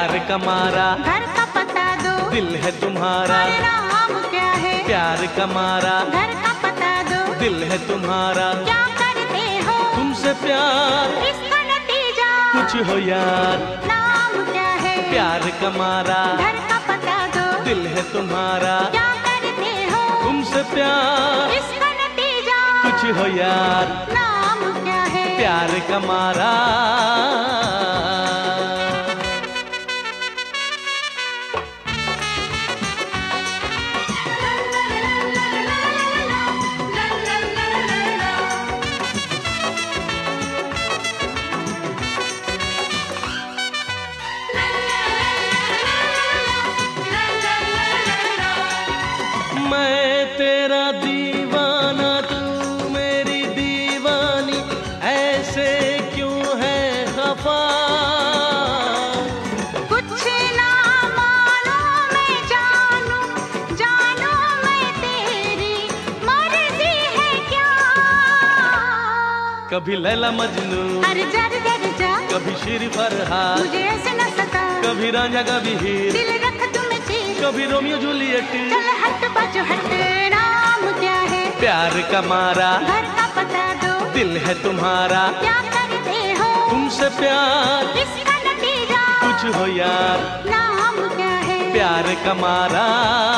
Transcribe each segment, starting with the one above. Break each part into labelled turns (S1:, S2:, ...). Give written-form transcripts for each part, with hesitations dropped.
S1: प्यार का मारा,
S2: घर का पता दो,
S1: दिल है तुम्हारा।
S2: अरे नाम क्या है?
S1: प्यार का मारा,
S2: घर का पता दो,
S1: दिल है तुम्हारा।
S2: क्या करते हो
S1: तुमसे प्यार,
S2: इसका नतीजा
S1: कुछ हो यार।
S2: नाम क्या है?
S1: प्यार का मारा,
S2: घर का पता दो,
S1: दिल है तुम्हारा।
S2: क्या करते हो
S1: तुमसे प्यार,
S2: इसका नतीजा
S1: कुछ हो यार।
S2: नाम क्या है?
S1: प्यार का मारा। मैं तेरा दीवाना, तू मेरी दीवानी, ऐसे क्यों है खफा?
S2: कुछ ना मानो मैं जानू, जानू मैं तेरी मर्जी है क्या?
S1: कभी लैला मजनू,
S2: अरे जर जर जा,
S1: कभी शेर फरहाद,
S2: मुझे ऐसे न सता,
S1: कभी रांझा कभी हीर,
S2: दिल रख तुम चीर,
S1: कभी रोमियो जूलियट।
S2: चल हट बच हट, नाम क्या है?
S1: प्यार का मारा,
S2: घर का पता दो,
S1: दिल है तुम्हारा।
S2: क्या करते हो
S1: तुमसे प्यार,
S2: इसका नतीजा
S1: कुछ हो यार।
S2: नाम क्या है?
S1: प्यार का मारा।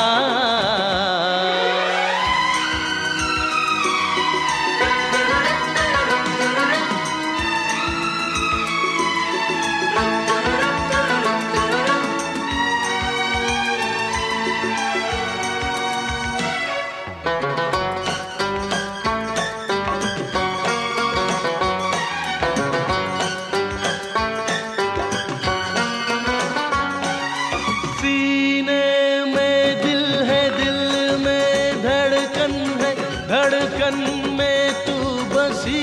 S1: सीने में दिल है, दिल में धड़कन है, धड़कन में तू बसी।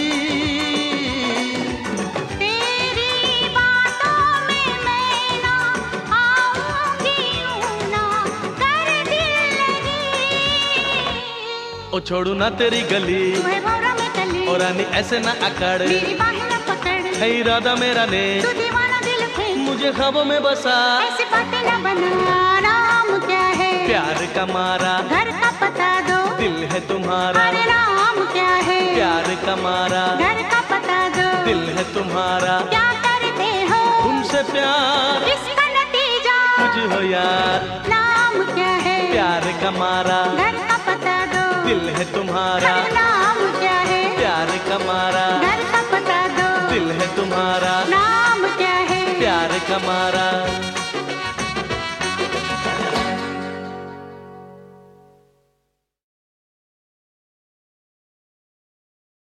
S2: तेरी बातों में मैं ना आऊंगी, यूं ना कर दिल लगी।
S1: ओ छोड़ू ना तेरी गली,
S2: तुम्हें भौरा में कली,
S1: और रानी ऐसे ना अकड़।
S2: मेरी बाहें न पकड़,
S1: है इरादा मेरा ने,
S2: तू दीवाना दिल थे,
S1: मुझे ख्वाबों में बसा।
S2: ऐसी बातें न बना, नाम क्या है?
S1: प्यार का मारा,
S2: घर का पता दो,
S1: दिल है तुम्हारा।
S2: अरे नाम क्या है?
S1: प्यार का मारा,
S2: घर का पता दो,
S1: दिल है तुम्हारा।
S2: क्या करते हो
S1: तुमसे प्यार,
S2: इसका नतीजा
S1: कुछ हो यार।
S2: नाम क्या है?
S1: प्यार का मारा,
S2: घर का पता दो,
S1: दिल है तुम्हारा।
S2: अरे नाम क्या है?
S1: प्यार का मारा,
S2: घर का पता दो,
S1: दिल है तुम्हारा।
S2: नाम क्या है?
S1: प्यार का मारा।